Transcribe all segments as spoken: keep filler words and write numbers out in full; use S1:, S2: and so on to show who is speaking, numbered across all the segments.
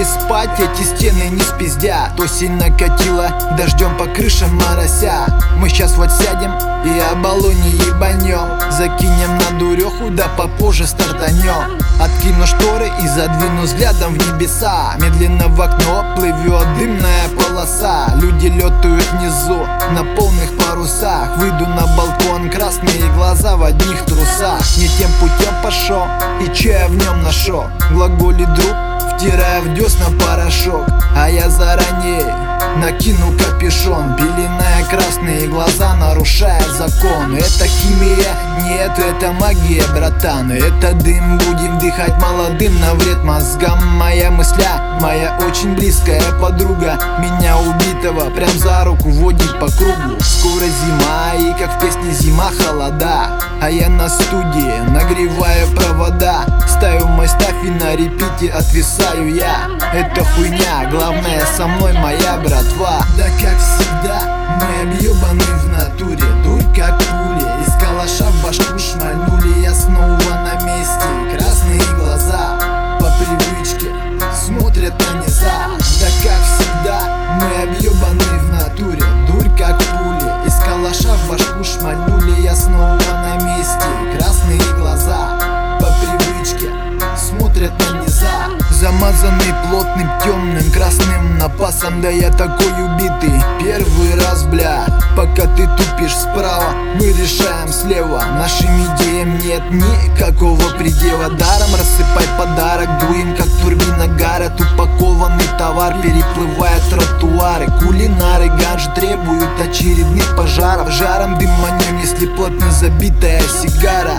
S1: спать эти стены не спиздят. Осень накатила, дождем по крышам морося. Мы сейчас вот сядем и оболоне ебанем. Закинем на дуреху, да попозже стартанем. Откину шторы и задвину взглядом в небеса. Медленно в окно плывет дымная полоса. Люди летают внизу на полных парусах. Выйду на балкон, красные глаза в одних трусах. Не тем путем пошел, и че я в нем нашел? Глаголит друг, втирая в десна порошок. А я заранее накину капюшон, пеленая красные глаза, нарушая закон. Это химия? Нет, это магия, братан. Это дым будем дыхать молодым на вред мозгам. Моя мысля, моя очень близкая подруга, меня убитого прям за руку водит по кругу. Скоро зима, и как в песне зима холода, а я на студии нагреваю провода. Ставлю мой стаф и на репите отвисаю я. Это хуйня, главное со мной моя братва. Да как всегда, мы объебаны в натуре, дурь как пули. Из калаша в башку шмальнули, я снова на месте. Красные глаза по привычке смотрят на низа. Да как всегда, мы объебаны в натуре, дурь как пули. Из калаша в башку шмальнули, я снова на месте. Красные глаза по привычке смотрят на низа. Замазанный плотным темным красным напасом, да я такой убитый первый раз, бля. Пока ты тупишь справа, мы решаем слева. Нашим идеям нет никакого предела. Даром рассыпай подарок, дуем как турбина гарят. Упакованный товар переплывает тротуары. Кулинары гаджет требуют очередных пожаров. Жаром дыманем, если плотно забитая сигара.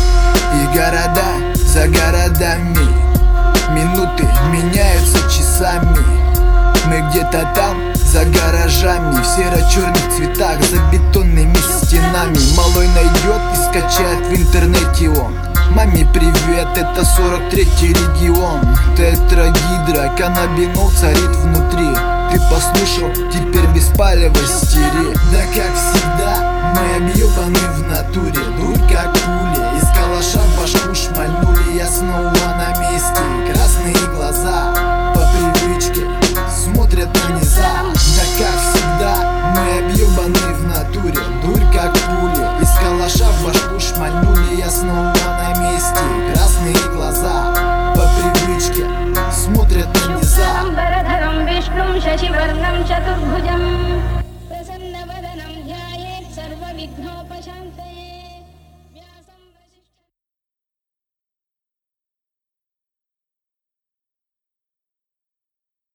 S1: И города за городами, минуты меняются часами. Мы где-то там, за гаражами, в серо-черных цветах, за бетонными стенами. Малой найдет и скачает в интернете он. Маме привет, это сорок третий регион. Тетрагидро, каннабинол царит внутри. Ты послушал, теперь без палева стери. Да как всегда, мы объебаны в натуре, дурь как пули. Из калаша в башку шмальнули, я снова на месте. Красные глаза по привычке смотрят на низа. Да как всегда, мы объебаны в натуре, дурь как пули. Из калаша в башку шмальнули, я снова на месте. Красные глаза по привычке смотрят на низа. शशिवर्णं चतुर्भुजं प्रसन्नवदनं ध्यायेत् सर्वविघ्नोपशान्तये।